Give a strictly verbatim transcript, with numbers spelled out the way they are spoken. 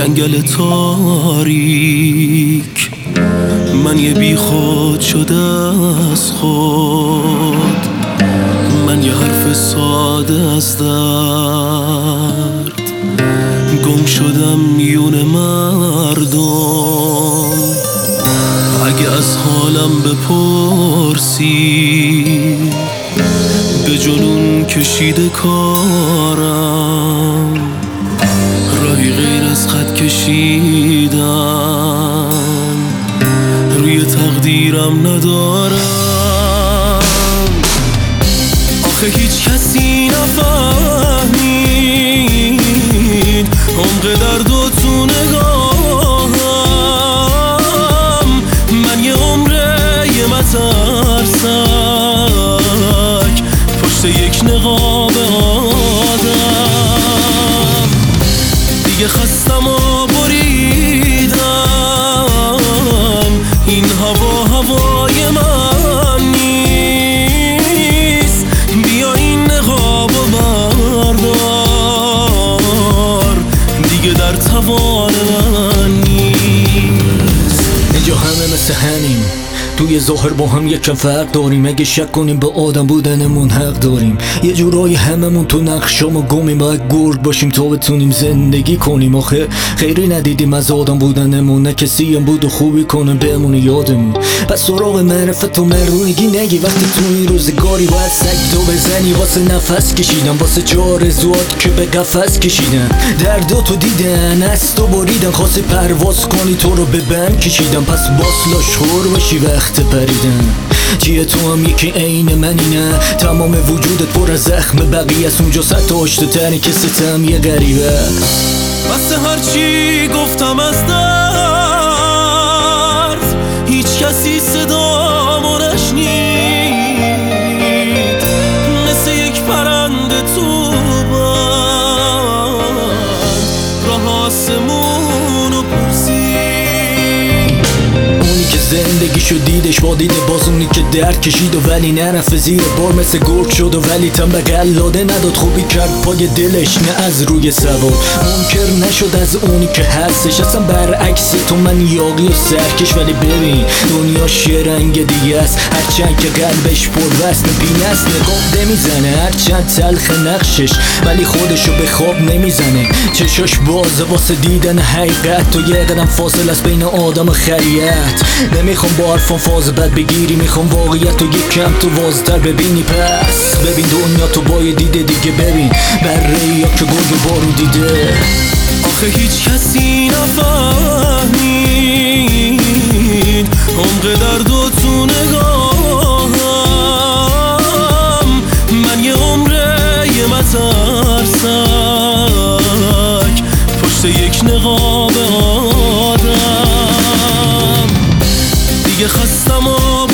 جنگل تاریک، من یه بی خود شده از خود، من یه حرف ساده از درد، گم شدم میون مردم. اگه از حالم بپرسی، به جنون کشیده کارم، راهی غیر از خط کشیدن روی تقدیرم ندارم. آخه هیچ کسی نفهمید عمق درد و تو نگاهم. من یه عمره یه مترسک پشت یک نقاب آدم. دیگه خستم و بریدم، این هوا هوای من نیست. بیا این نقاب و بردار، دیگه در توان من نیست. اینجا همه مثل همین، توی ظاهر با هم یکم فرق داریم. اگه شک کنیم به آدم بودنمون حق داریم. یه جورایی هممون تو نقشامو گمیم، باید گرگ باشیم تا بتونیم زندگی کنیم. آخه خیری ندیدیم از آدم بودنمون، نه کسی هم بود و خوبی کنه بمونه یادمون. پس سراغ معرفت و مردونگی نگی، وقتی تو این روزگاری باید سگ تو بزنی. واسه نفس کشیدن، واسه چهار زوات که به قفس کشیدن، درداتو دیدن از تو بریدن. خواستی پرواز کنی تو رو به بند کشیدن، پس باس لاشخور باشی وقت پریدن. چیه تو هم یکی عین منی؟ نه، تمام وجودت پر از زخم بقیه است. اونجا صد تا آشته تری که ستم یه غریبه است. بس هرچی گفتم از درد، هیچ کسی صدامو نشنید. مثل یک پرنده تو بند راه آسمونو پرسید. اونی که زندگیشو دیدش با دید باز، اونی که درد کشید و ولی نرفت زیر بار، مثل گرگ شد و ولی تن به قلاده نداد. خوبی کرد پای دلش نه از روی سوار، منکر نشد از اونی که هستش. اصلا برعکس تو من یاقی و سرکش، ولی ببین دنیاش یه رنگ دیگه است. هرچند که قلبش پر وزن پینه است، نقاب نمیزنه هرچند تلخ نقشش، ولی خودشو به خواب نمیزنه. چشاش بازه واسه دیدن حقیقت، تو یه قدم فاصل از بین آدم و خریت. نمیخوام با حرفان فاز بد بگیری، میخوام واقعیت تو یک کم تو وازتر ببینی. پس ببین دنیا تو با یه دیده دیگه، ببین بره یا که گرگ بارو دیده. آخه هیچ کسی نفهمید عمق درد و تو نگاهم. من یه عمره یه مترسک پشت یک نقاب آدم. دیگه خستم و